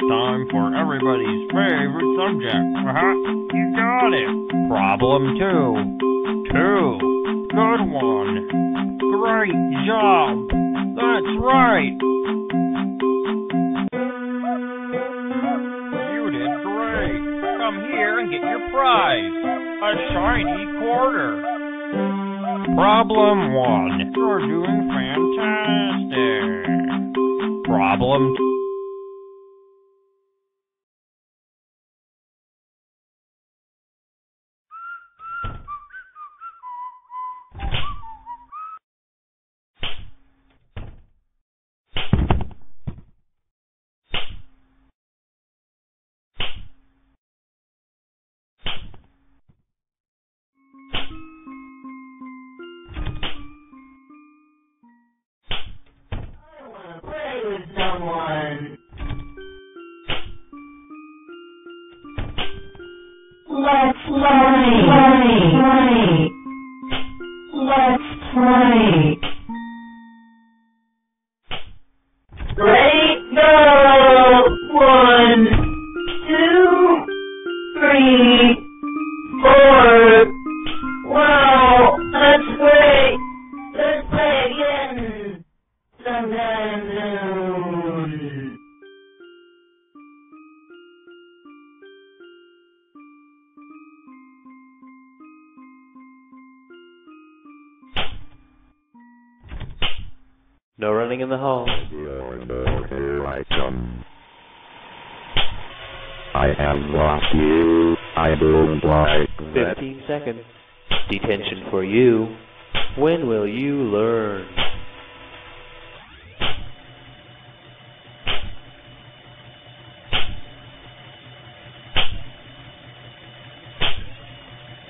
time for everybody's favorite subject. You got it. Problem 2. 2. Good one. Great job. That's right. You did great. Come here and get your prize. A shiny quarter. Problem 1. You're doing fantastic. Problem 2. Play with someone. Let's play. Let's play. Ready? Go! 1, 2, 3, 4. Wow, that's great. Let's play again. Sometime soon. No running in the hall. Here I come. I have lost you. I don't like that. 15 seconds. Detention for you. When will you learn?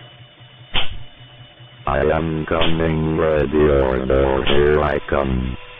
I am coming, ready or no, here I come.